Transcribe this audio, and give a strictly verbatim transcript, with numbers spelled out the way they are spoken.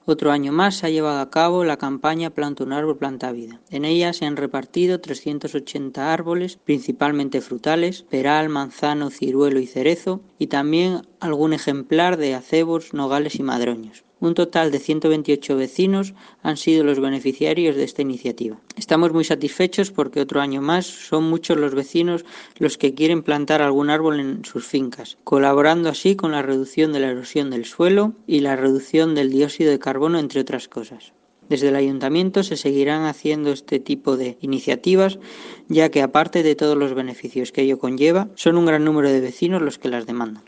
Otro año más se ha llevado a cabo la campaña Planta un árbol, planta vida. En ella se han repartido trescientos ochenta árboles, principalmente frutales, peral, manzano, ciruelo y cerezo, y también algún ejemplar de acebos, nogales y madroños. Un total de ciento veintiocho vecinos han sido los beneficiarios de esta iniciativa. Estamos muy satisfechos porque otro año más son muchos los vecinos los que quieren plantar algún árbol en sus fincas, colaborando así con la reducción de la erosión del suelo y la reducción del dióxido de carbono, entre otras cosas. Desde el Ayuntamiento se seguirán haciendo este tipo de iniciativas, ya que aparte de todos los beneficios que ello conlleva, son un gran número de vecinos los que las demandan.